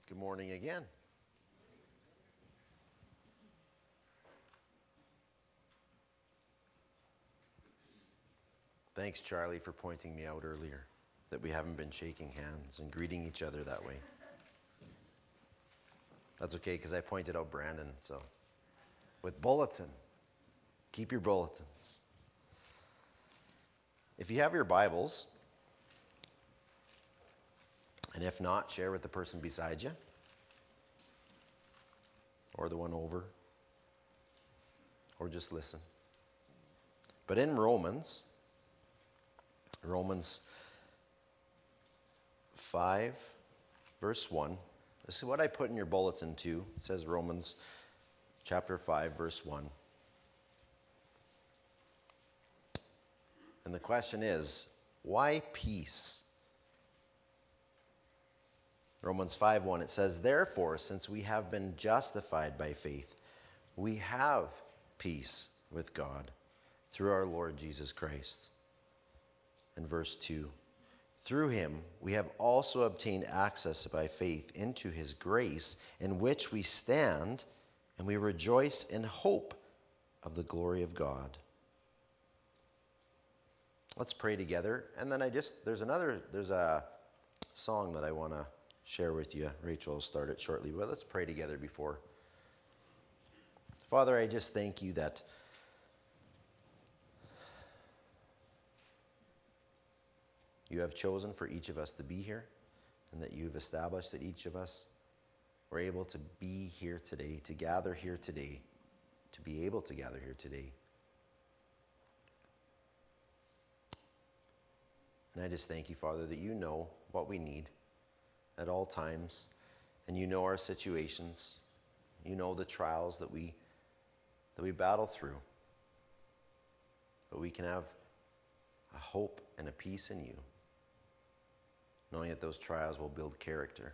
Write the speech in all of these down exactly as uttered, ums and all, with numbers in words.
Good morning again. Thanks, Charlie, for pointing me out earlier that we haven't been shaking hands and greeting each other that way. That's okay, because I pointed out Brandon. So, with bulletin, keep your bulletins. If you have your Bibles, and if not, share with the person beside you or the one over, or just listen. But in Romans, Romans five, verse one, this is what I put in your bulletin too. It says Romans chapter five, verse one. And the question is, why peace? Romans five one, it says, therefore, since we have been justified by faith, we have peace with God through our Lord Jesus Christ. And verse two, through him we have also obtained access by faith into his grace, in which we stand, and we rejoice in hope of the glory of God. Let's pray together. And then I just, there's another, there's a song that I want to share with you. Rachel will start it shortly, but let's pray together before. Father, I just thank you that you have chosen for each of us to be here, and that you've established that each of us were able to be here today, to gather here today, to be able to gather here today. And I just thank you, Father, that you know what we need at all times, and you know our situations. You know the trials that we that we battle through. But we can have a hope and a peace in you, knowing that those trials will build character.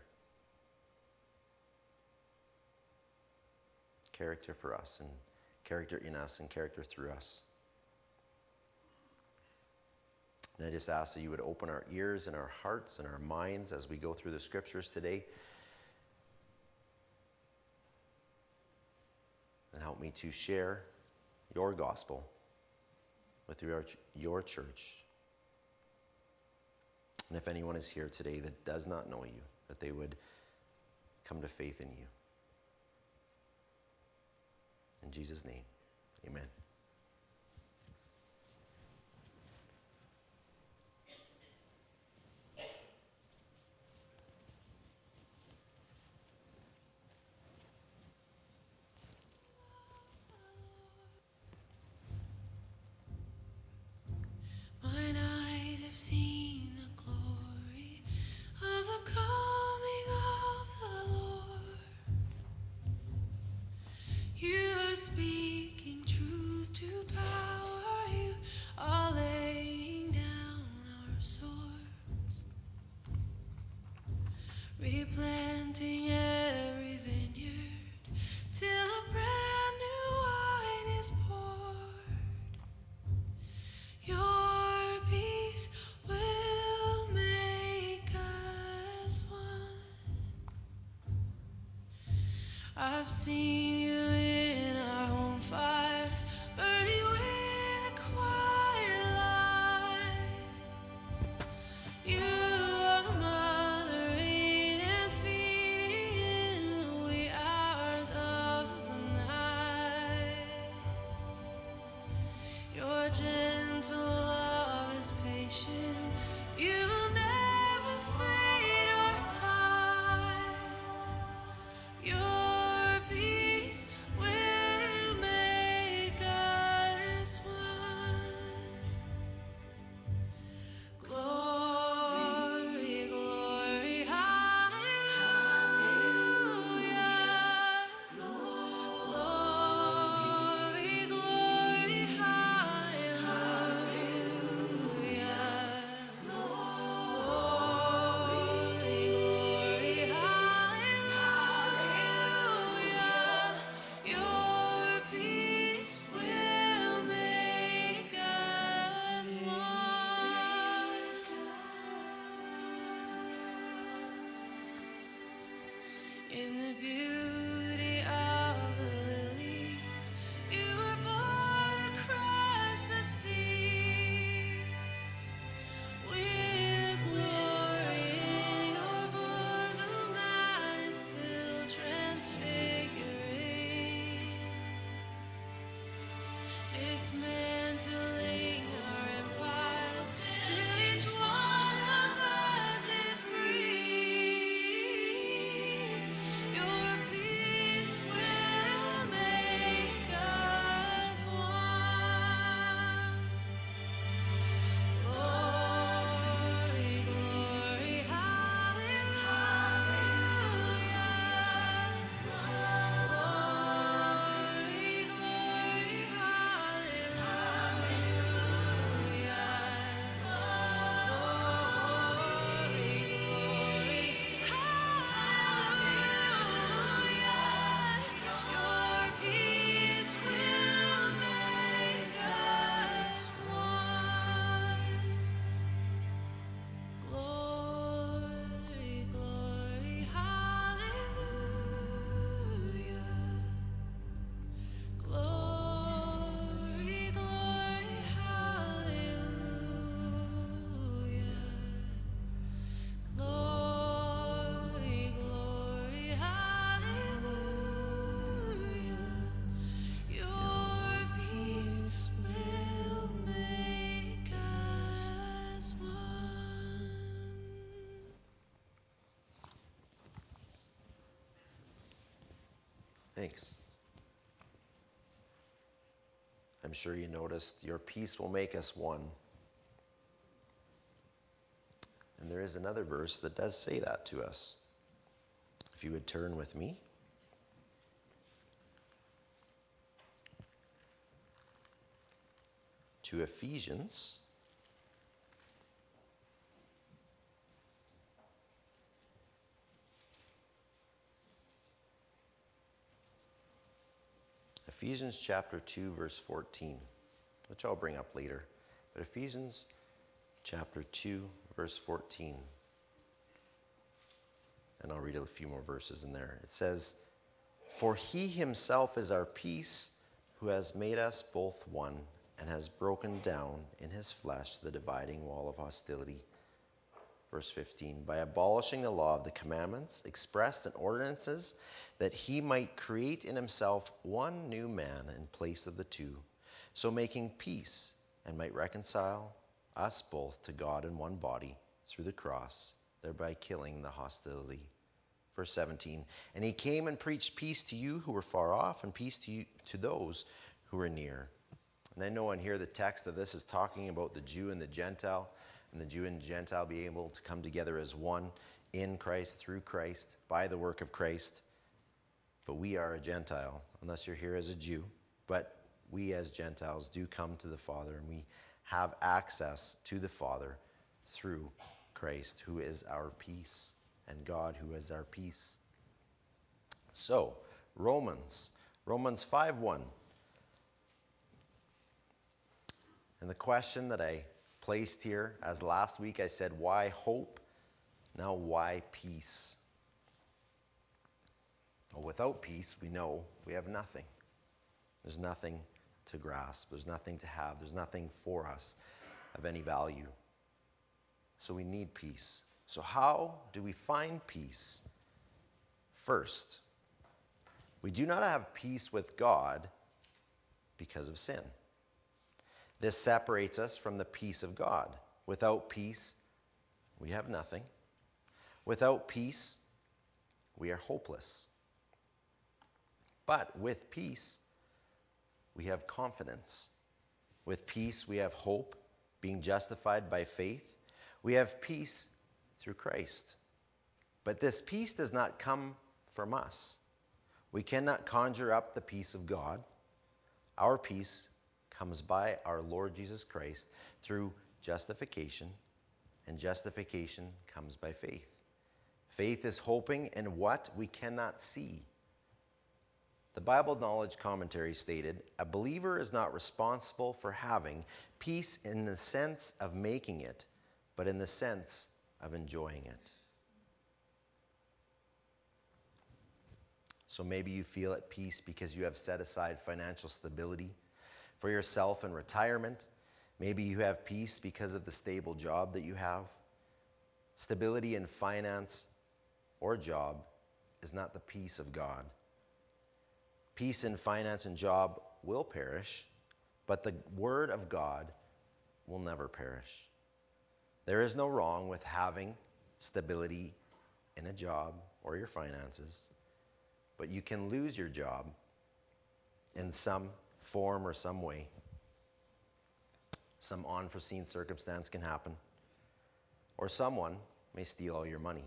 Character for us, and character in us, and character through us. And I just ask that you would open our ears and our hearts and our minds as we go through the scriptures today. And help me to share your gospel with your, your church. And if anyone is here today that does not know you, that they would come to faith in you. In Jesus' name, amen. Mine eyes have seen the glory of the coming of the Lord. You are speaking truth to power. You are laying down our swords, replanting every vineyard till a brand new wine is poured. Your peace will make us one. I've seen you in our home fires, burning with a quiet light. You are mothering and feeding in the wee hours of the night. Your gentle love is patient. You will never fade or tire. Your peace In the beauty of the lilies, you were born across the sea. With glory in your bosom that is still transfiguring, dismantling our empires till each one of us is free. Your peace will make us one. Glory, glory, hallelujah. Glory, glory, Thanks. I'm sure you noticed your peace will make us one. And there is another verse that does say that to us. If you would turn with me. To Ephesians. Ephesians chapter two, verse fourteen, which I'll bring up later. But Ephesians chapter two, verse fourteen. And I'll read a few more verses in there. It says, "For he himself is our peace, who has made us both one, and has broken down in his flesh the dividing wall of hostility." Verse fifteen, "By abolishing the law of the commandments expressed in ordinances, that he might create in himself one new man in place of the two, so making peace, and might reconcile us both to God in one body through the cross, thereby killing the hostility." Verse seventeen, "And he came and preached peace to you who were far off, and peace to you to those who were near." And I know in here the text of this is talking about the Jew and the Gentile, and the Jew and Gentile being able to come together as one in Christ, through Christ, by the work of Christ. But we are a Gentile, unless you're here as a Jew. But we as Gentiles do come to the Father, and we have access to the Father through Christ, who is our peace, and God, who is our peace. So, Romans, Romans five one. And the question that I placed here, as last week I said, why hope? Now, why peace? Well, without peace, we know we have nothing. There's nothing to grasp. There's nothing to have. There's nothing for us of any value. So we need peace. So how do we find peace? First, we do not have peace with God because of sin. This separates us from the peace of God. Without peace, we have nothing. Without peace, we are hopeless. But with peace, we have confidence. With peace, we have hope, being justified by faith. We have peace through Christ. But this peace does not come from us. We cannot conjure up the peace of God. Our peace comes by our Lord Jesus Christ through justification, and justification comes by faith. Faith is hoping in what we cannot see. The Bible Knowledge Commentary stated, "A believer is not responsible for having peace in the sense of making it, but in the sense of enjoying it." So maybe you feel at peace because you have set aside financial stability for yourself in retirement. Maybe you have peace because of the stable job that you have. Stability in finance or job is not the peace of God. Peace in finance and job will perish, but the word of God will never perish. There is no wrong with having stability in a job or your finances, but you can lose your job in some form or some way. Some unforeseen circumstance can happen, or someone may steal all your money.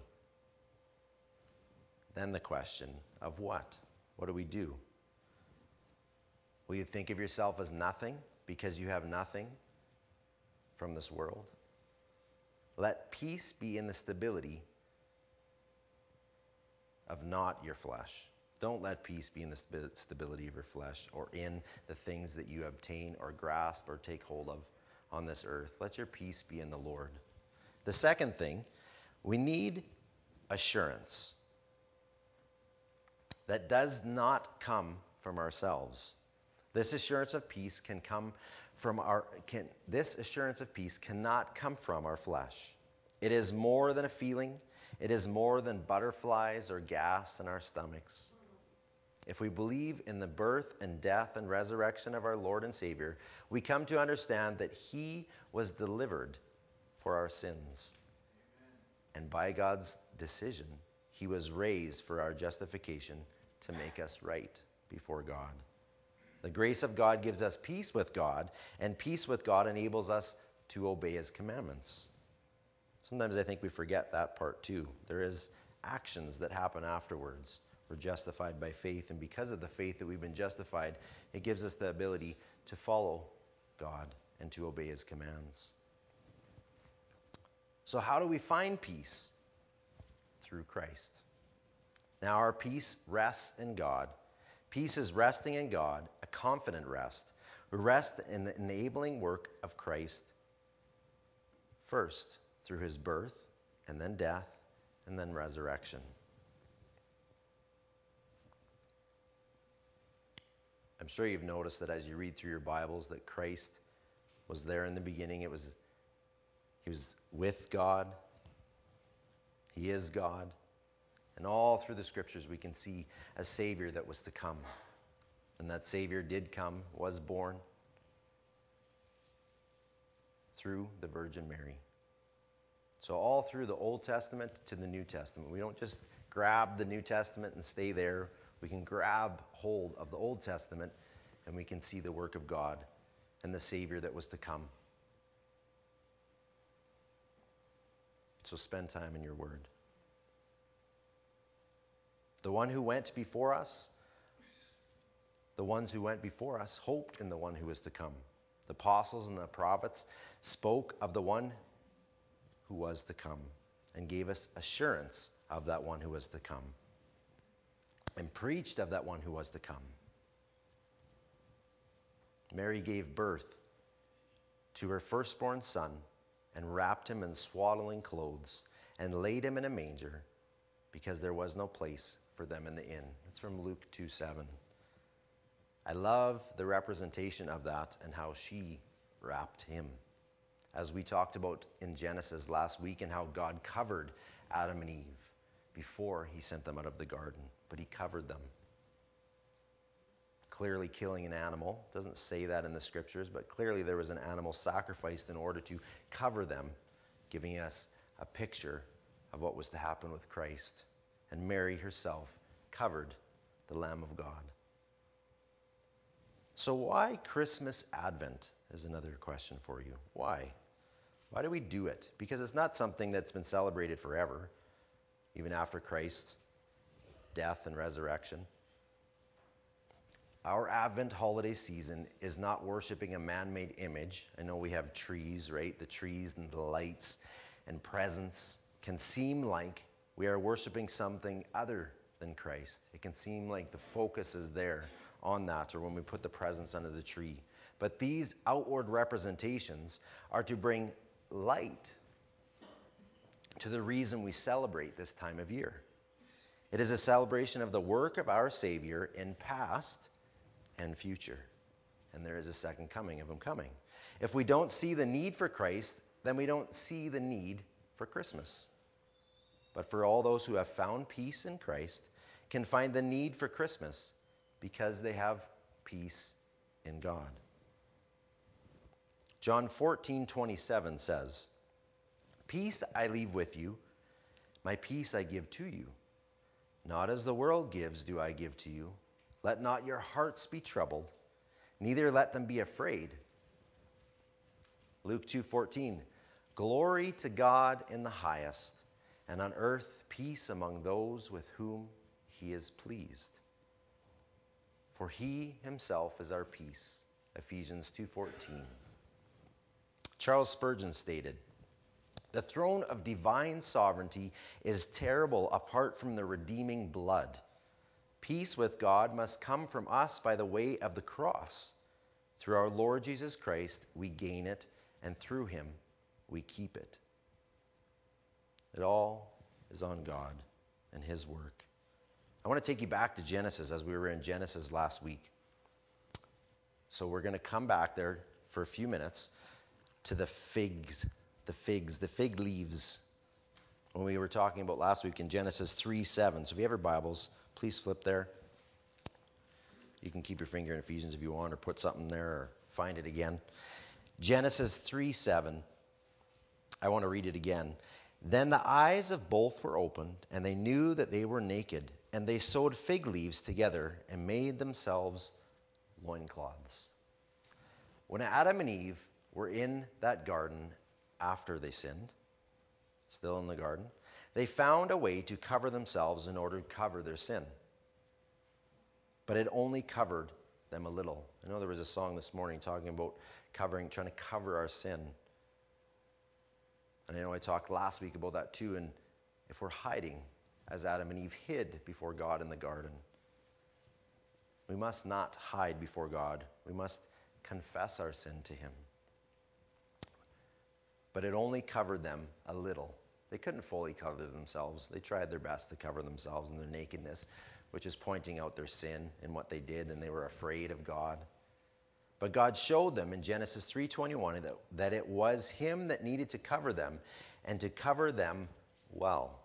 Then the question of what? What do we do? Will you think of yourself as nothing because you have nothing from this world? Let peace be in the stability of not your flesh. Don't let peace be in the stability of your flesh or in the things that you obtain or grasp or take hold of on this earth. Let your peace be in the Lord. The second thing, we need assurance that does not come from ourselves. This assurance of peace can come from our can this assurance of peace cannot come from our flesh. It is more than a feeling. It is more than butterflies or gas in our stomachs. If we believe in the birth and death and resurrection of our Lord and Savior, we come to understand that he was delivered for our sins. Amen. And by God's decision, he was raised for our justification to make us right before God. The grace of God gives us peace with God, and peace with God enables us to obey his commandments. Sometimes I think we forget that part too. There is actions that happen afterwards. We're justified by faith, and because of the faith that we've been justified, it gives us the ability to follow God and to obey his commands. So how do we find peace? Through Christ. Now our peace rests in God. Peace is resting in God, a confident rest. We rest in the enabling work of Christ first, through his birth, and then death, and then resurrection. I'm sure you've noticed that as you read through your Bibles that Christ was there in the beginning. It was he was with God. He is God. And all through the scriptures we can see a Savior that was to come. And that Savior did come, was born through the Virgin Mary. So all through the Old Testament to the New Testament, we don't just grab the New Testament and stay there. We can grab hold of the Old Testament and we can see the work of God and the Savior that was to come. So spend time in your word. The one who went before us, the ones who went before us hoped in the one who was to come. The apostles and the prophets spoke of the one who was to come and gave us assurance of that one who was to come and preached of that one who was to come. Mary gave birth to her firstborn son and wrapped him in swaddling clothes and laid him in a manger because there was no place for them in the inn. It's from Luke two seven. I love the representation of that and how she wrapped him. As we talked about in Genesis last week and how God covered Adam and Eve before he sent them out of the garden, but he covered them. Clearly killing an animal. Doesn't say that in the scriptures, but clearly there was an animal sacrificed in order to cover them, giving us a picture of what was to happen with Christ. And Mary herself covered the Lamb of God. So why Christmas Advent is another question for you. Why? Why do we do it? Because it's not something that's been celebrated forever, even after Christ's death and resurrection. Our Advent holiday season is not worshiping a man-made image. I know we have trees, right? The trees and the lights and presents can seem like we are worshiping something other than Christ. It can seem like the focus is there on that, or when we put the presents under the tree. But these outward representations are to bring light to the reason we celebrate this time of year. It is a celebration of the work of our Savior in past and future. And there is a second coming of him coming. If we don't see the need for Christ, then we don't see the need for Christmas. But for all those who have found peace in Christ, can find the need for Christmas because they have peace in God. John fourteen twenty-seven says, "Peace I leave with you, my peace I give to you. Not as the world gives do I give to you. Let not your hearts be troubled, neither let them be afraid." Luke two fourteen, "Glory to God in the highest, and on earth peace among those with whom he is pleased. For he himself is our peace." Ephesians two fourteen. Charles Spurgeon stated, "The throne of divine sovereignty is terrible apart from the redeeming blood. Peace with God must come from us by the way of the cross. Through our Lord Jesus Christ we gain it, and through him we keep it." It all is on God and his work. I want to take you back to Genesis, as we were in Genesis last week. So we're going to come back there for a few minutes to the figs, the figs, the fig leaves, when we were talking about last week in Genesis three seven. So if you have your Bibles, please flip there. You can keep your finger in Ephesians if you want, or put something there, or find it again. Genesis three seven. I want to read it again. "Then the eyes of both were opened, and they knew that they were naked, and they sewed fig leaves together and made themselves loincloths." When Adam and Eve were in that garden after they sinned, still in the garden, they found a way to cover themselves in order to cover their sin. But it only covered them a little. I know there was a song this morning talking about covering, trying to cover our sin. And I know I talked last week about that too. And if we're hiding, as Adam and Eve hid before God in the garden, we must not hide before God. We must confess our sin to him. But it only covered them a little. They couldn't fully cover themselves. They tried their best to cover themselves in their nakedness, which is pointing out their sin and what they did, and they were afraid of God. But God showed them in Genesis three twenty-one that, that it was him that needed to cover them, and to cover them well,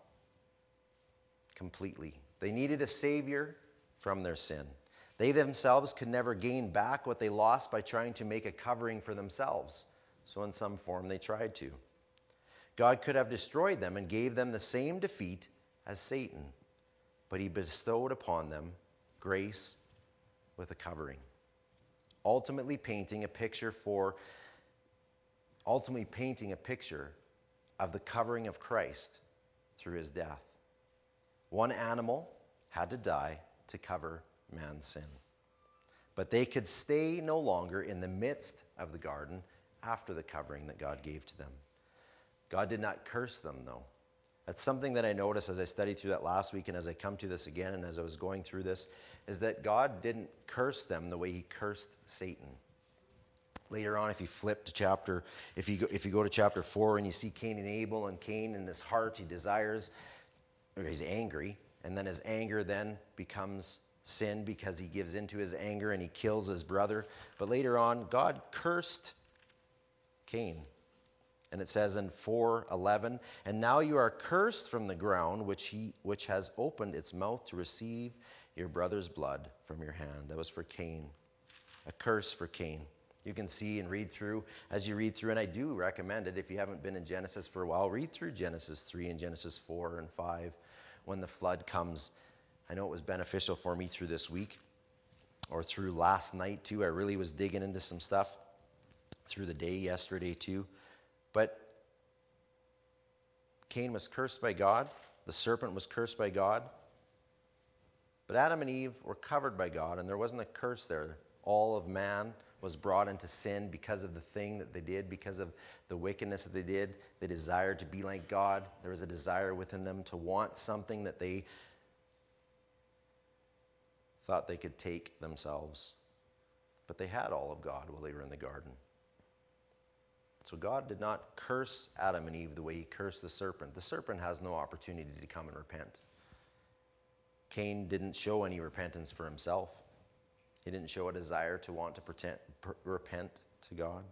completely. They needed a Savior from their sin. They themselves could never gain back what they lost by trying to make a covering for themselves. So in some form they tried to. God could have destroyed them and gave them the same defeat as Satan, but he bestowed upon them grace with a covering, ultimately painting a picture for ultimately painting a picture of the covering of Christ through his death. One animal had to die to cover man's sin. But they could stay no longer in the midst of the garden after the covering that God gave to them. God did not curse them, though. That's something that I noticed as I studied through that last week, and as I come to this again, and as I was going through this, is that God didn't curse them the way he cursed Satan. Later on, if you flip to chapter, if you go, if you go to chapter four and you see Cain and Abel, and Cain in his heart, he desires, or he's angry, and then his anger then becomes sin because he gives into his anger and he kills his brother. But later on, God cursed Cain. And it says in four eleven, "And now you are cursed from the ground, which he which has opened its mouth to receive your brother's blood from your hand." That was for Cain. A curse for Cain. You can see and read through, as you read through, and I do recommend it if you haven't been in Genesis for a while, read through Genesis three and Genesis four and five when the flood comes. I know it was beneficial for me through this week, or through last night too. I really was digging into some stuff through the day yesterday too. But Cain was cursed by God. The serpent was cursed by God. But Adam and Eve were covered by God, and there wasn't a curse there. All of man was brought into sin because of the thing that they did, because of the wickedness that they did. They desired to be like God. There was a desire within them to want something that they thought they could take themselves. But they had all of God while they were in the garden. So God did not curse Adam and Eve the way he cursed the serpent. The serpent has no opportunity to come and repent. Cain didn't show any repentance for himself. He didn't show a desire to want to pretend, per, repent to God.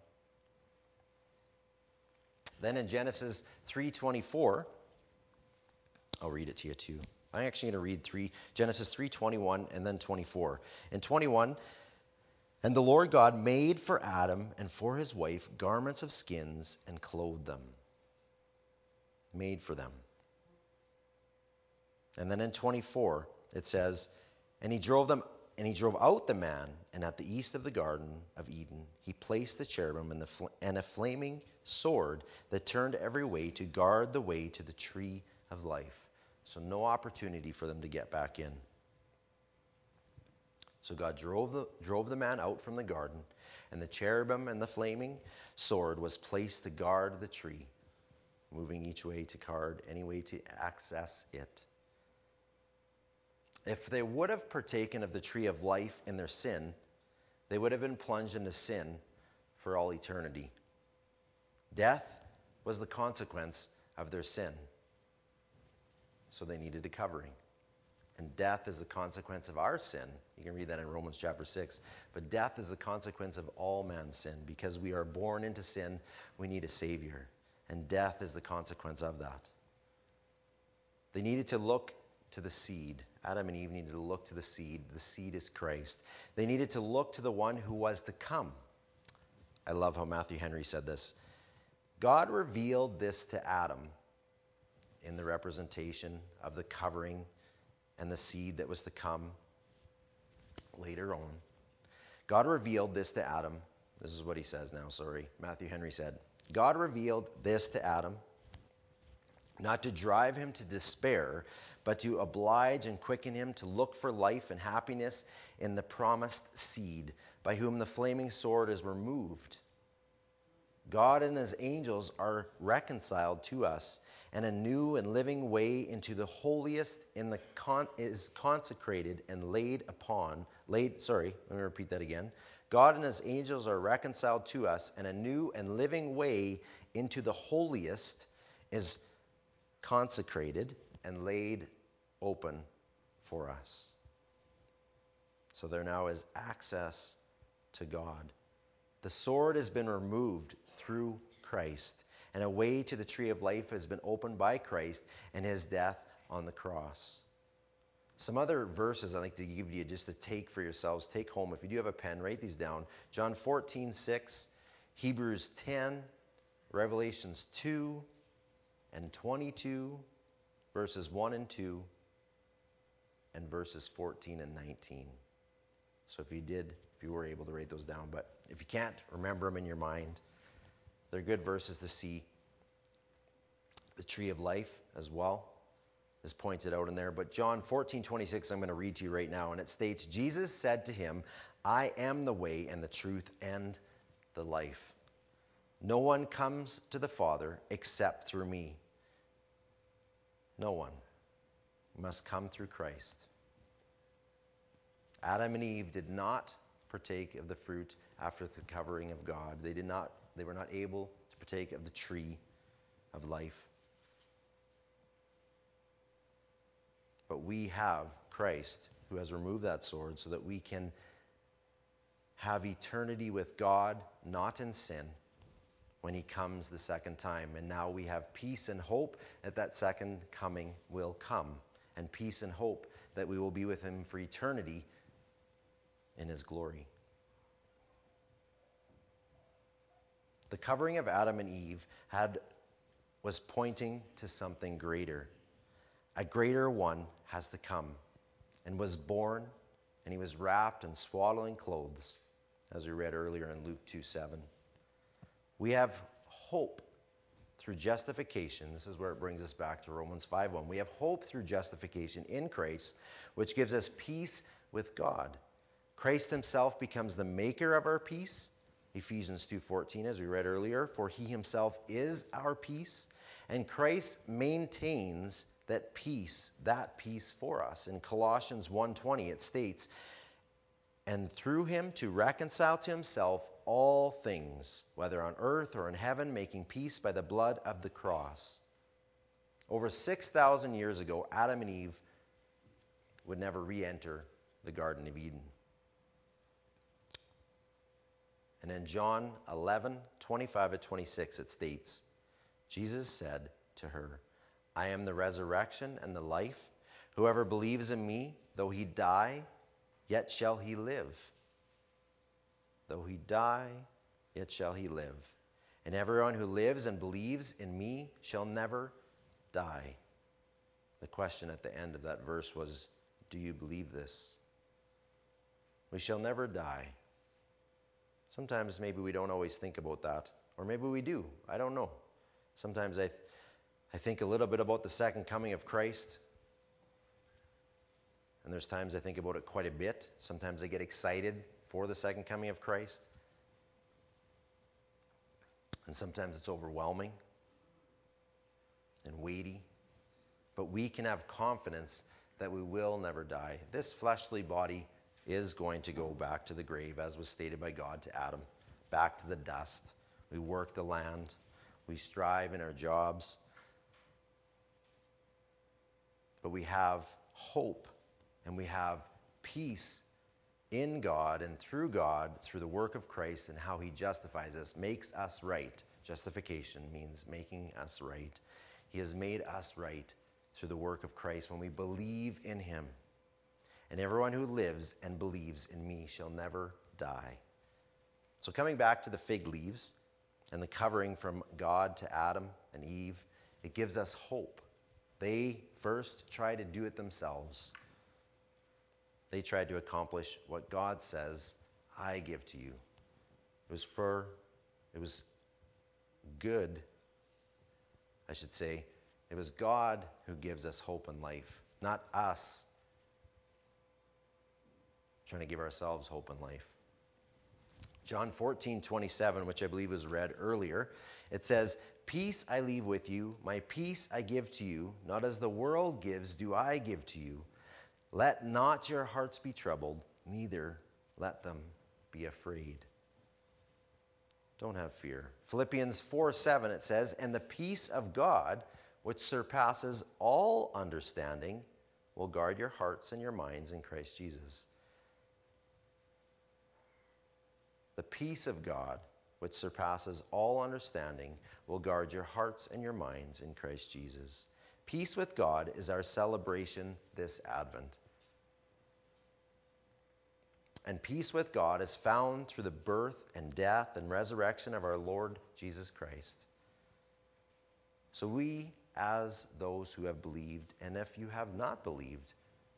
Then in Genesis three twenty-four, I'll read it to you too. I'm actually going to read three, Genesis three twenty-one and then twenty-four. In twenty-one, and the Lord God made for Adam and for his wife garments of skins and clothed them. Made for them. And then in twenty-four, it says, and he drove them, and he drove out the man, and at the east of the Garden of Eden, he placed the cherubim and, the fl- and a flaming sword that turned every way to guard the way to the tree of life. So no opportunity for them to get back in. So God drove the, drove the man out from the garden, and the cherubim and the flaming sword was placed to guard the tree, moving each way to guard any way to access it. If they would have partaken of the tree of life in their sin, they would have been plunged into sin for all eternity. Death was the consequence of their sin. So they needed a covering. And death is the consequence of our sin. You can read that in Romans chapter six. But death is the consequence of all man's sin. Because we are born into sin, we need a Savior. And death is the consequence of that. They needed to look to the seed. Adam and Eve needed to look to the seed. The seed is Christ. They needed to look to the one who was to come. I love how Matthew Henry said this. God revealed this to Adam in the representation of the covering and the seed that was to come later on. God revealed this to Adam. This is what he says now, sorry. Matthew Henry said, God revealed this to Adam, not to drive him to despair, but to oblige and quicken him to look for life and happiness in the promised seed, by whom the flaming sword is removed. God and his angels are reconciled to us, and a new and living way into the holiest in the con- is consecrated and laid upon, laid, sorry, let me repeat that again. God and his angels are reconciled to us, and a new and living way into the holiest is consecrated and laid open for us. So there now is access to God. The sword has been removed through Christ, and a way to the tree of life has been opened by Christ and his death on the cross. Some other verses I'd like to give you just to take for yourselves. Take home. If you do have a pen, write these down. John fourteen six, Hebrews ten, Revelations two, and twenty-two, verses one and two, and verses fourteen and nineteen. So if you did, if you were able to write those down, but if you can't, remember them in your mind. They're good verses to see. The tree of life as well is pointed out in there. But John fourteen twenty-six, I'm going to read to you right now. And it states, Jesus said to him, I am the way and the truth and the life. No one comes to the Father except through me. No one must come through Christ. Adam and Eve did not partake of the fruit after the covering of God. They did not, they were not able to partake of the tree of life. But we have Christ who has removed that sword so that we can have eternity with God, not in sin, when he comes the second time. And now we have peace and hope that that second coming will come, and peace and hope that we will be with him for eternity in his glory. The covering of Adam and Eve had was pointing to something greater. A greater one has to come, and was born, and he was wrapped in swaddling clothes, as we read earlier in Luke two seven. We have hope through justification. This is where it brings us back to Romans five one. We have hope through justification in Christ, which gives us peace with God. Christ himself becomes the maker of our peace. Ephesians two fourteen, as we read earlier, for he himself is our peace, and Christ maintains that peace, that peace for us. In Colossians one twenty, it states, and through him to reconcile to himself all things, whether on earth or in heaven, making peace by the blood of the cross. Over six thousand years ago, Adam and Eve would never re-enter the Garden of Eden. And in John eleven, twenty-five to twenty-six, it states, Jesus said to her, I am the resurrection and the life. Whoever believes in me, though he die, yet shall he live. Though he die, yet shall he live. And everyone who lives and believes in me shall never die. The question at the end of that verse was, do you believe this? We shall never die. Sometimes maybe we don't always think about that. Or maybe we do. I don't know. Sometimes I, th- I think a little bit about the second coming of Christ. And there's times I think about it quite a bit. Sometimes I get excited for the second coming of Christ. And sometimes it's overwhelming and weighty. But we can have confidence that we will never die. This fleshly body is going to go back to the grave, as was stated by God to Adam, back to the dust. We work the land. We strive in our jobs. But we have hope and we have peace in God and through God, through the work of Christ and how he justifies us, makes us right. Justification means making us right. He has made us right through the work of Christ when we believe in him. And everyone who lives and believes in me shall never die. So coming back to the fig leaves and the covering from God to Adam and Eve, it gives us hope. They first tried to do it themselves. They tried to accomplish what God says, I give to you. It was for, it was good, I should say. It was God who gives us hope and life, not us trying to give ourselves hope and life. John fourteen twenty-seven, which I believe was read earlier, it says, peace I leave with you, my peace I give to you, not as the world gives do I give to you. Let not your hearts be troubled, neither let them be afraid. Don't have fear. Philippians four seven, it says, and the peace of God, which surpasses all understanding, will guard your hearts and your minds in Christ Jesus. The peace of God, which surpasses all understanding, will guard your hearts and your minds in Christ Jesus. Peace with God is our celebration this Advent. And peace with God is found through the birth and death and resurrection of our Lord Jesus Christ. So we, as those who have believed, and if you have not believed,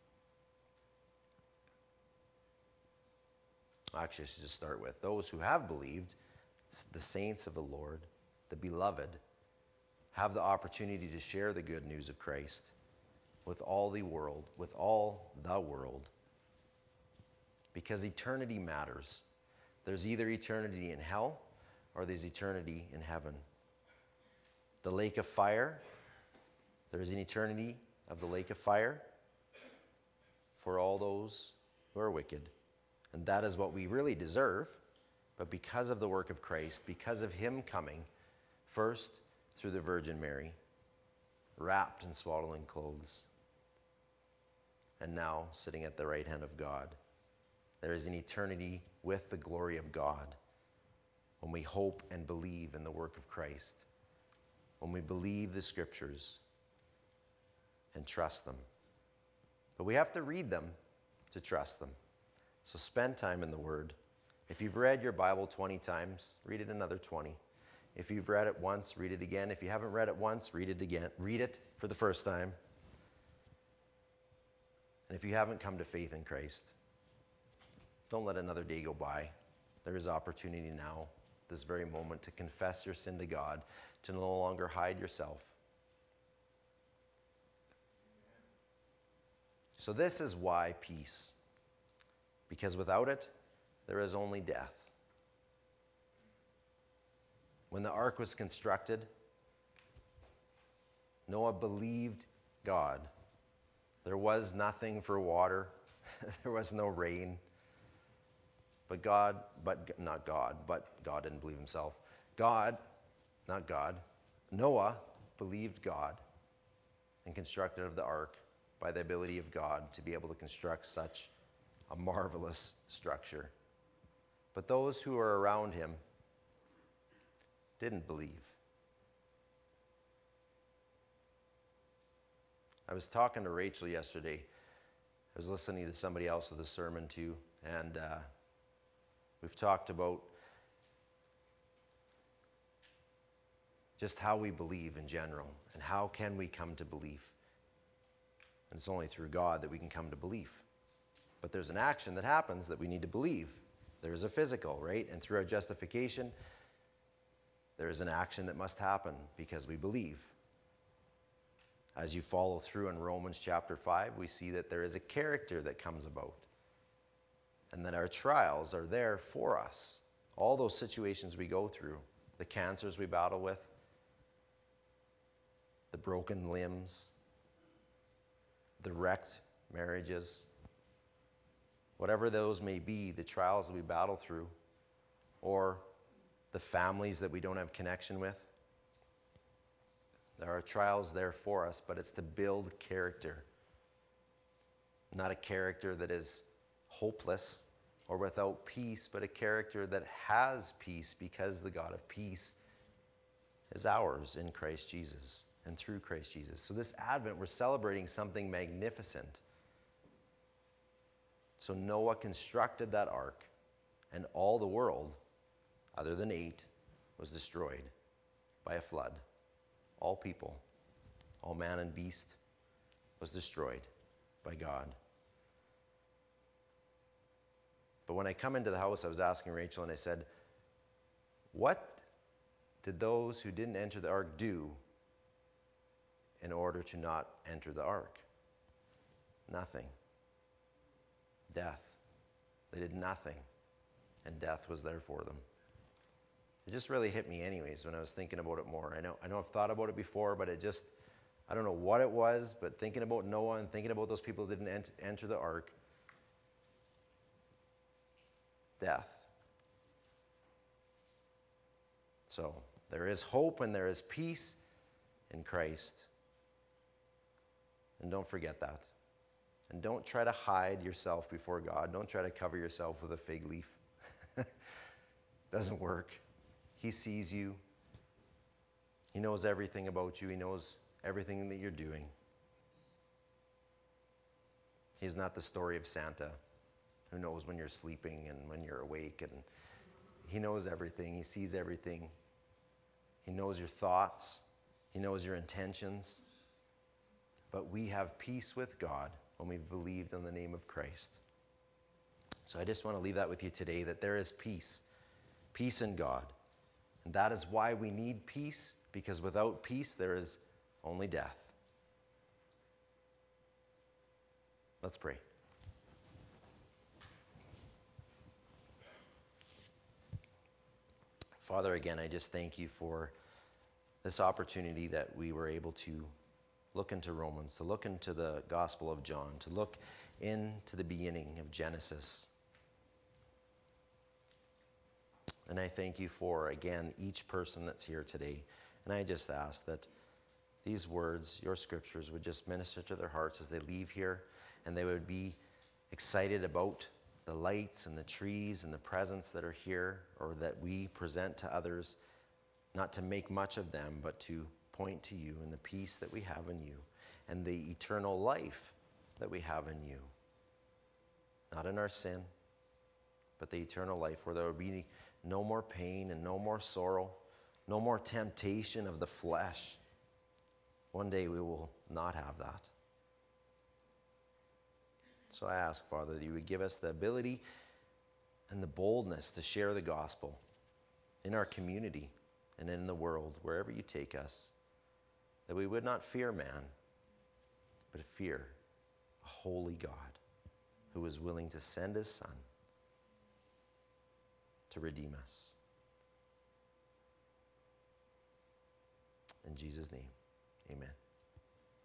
actually I should just start with those who have believed, the saints of the Lord, the beloved, have the opportunity to share the good news of Christ with all the world, with all the world. Because eternity matters. There's either eternity in hell or there's eternity in heaven. The lake of fire, there is an eternity of the lake of fire for all those who are wicked. And that is what we really deserve. But because of the work of Christ, because of him coming, first through the Virgin Mary, wrapped in swaddling clothes, and now sitting at the right hand of God, there is an eternity with the glory of God when we hope and believe in the work of Christ, when we believe the scriptures and trust them. But we have to read them to trust them. So spend time in the Word. If you've read your Bible twenty times, read it another twenty. If you've read it once, read it again. If you haven't read it once, read it again. Read it for the first time. And if you haven't come to faith in Christ, don't let another day go by. There is opportunity now, this very moment, to confess your sin to God, to no longer hide yourself. So this is why peace. Because without it, there is only death. When the ark was constructed, Noah believed God. There was nothing for water. There was no rain. But God, but not God, but God didn't believe himself. God, not God, Noah believed God and constructed of the ark. by the ability of God to be able to construct such a marvelous structure. But those who were around him didn't believe. I was talking to Rachel yesterday. I was listening to somebody else with a sermon too, and uh, we've talked about just how we believe in general, and how can we come to belief. And it's only through God that we can come to belief. But there's an action that happens that we need to believe. There's a physical, right? And through our justification, there is an action that must happen because we believe. As you follow through in Romans chapter five, we see that there is a character that comes about. And that our trials are there for us. All those situations we go through, the cancers we battle with, the broken limbs, the wrecked marriages, whatever those may be, the trials that we battle through, or the families that we don't have connection with. There are trials there for us, but it's to build character. Not a character that is hopeless or without peace, but a character that has peace because the God of peace is ours in Christ Jesus and through Christ Jesus. So this Advent, we're celebrating something magnificent. So Noah constructed that ark, and all the world, other than eight, was destroyed by a flood. All people, all man and beast, was destroyed by God. But when I come into the house, I was asking Rachel, and I said, what did those who didn't enter the ark do in order to not enter the ark? Nothing. Death. They did nothing, and death was there for them. It just really hit me anyways when I was thinking about it more. I know I know I've thought about it before, but it just, I don't know what it was, but thinking about Noah and thinking about those people who didn't ent- enter the ark, death. So there is hope and there is peace in Christ. And don't forget that. And don't try to hide yourself before God. Don't try to cover yourself with a fig leaf. Doesn't work. He sees you. He knows everything about you. He knows everything that you're doing. He's not the story of Santa who knows when you're sleeping and when you're awake. And he knows everything. He sees everything. He knows your thoughts. He knows your intentions. But we have peace with God when we've believed in the name of Christ. So I just want to leave that with you today, that there is peace. Peace in God. And that is why we need peace, because without peace there is only death. Let's pray. Father, again, I just thank you for this opportunity that we were able to look into Romans, to look into the Gospel of John, to look into the beginning of Genesis. And I thank you for, again, each person that's here today. And I just ask that these words, your scriptures, would just minister to their hearts as they leave here, and they would be excited about the lights and the trees and the presents that are here, or that we present to others, not to make much of them, but to point to you and the peace that we have in you and the eternal life that we have in you. Not in our sin, but the eternal life where there will be no more pain and no more sorrow, no more temptation of the flesh. One day we will not have that. So I ask, Father, that you would give us the ability and the boldness to share the gospel in our community and in the world, wherever you take us, that we would not fear man, but fear a holy God who is willing to send his Son to redeem us. In Jesus' name, amen.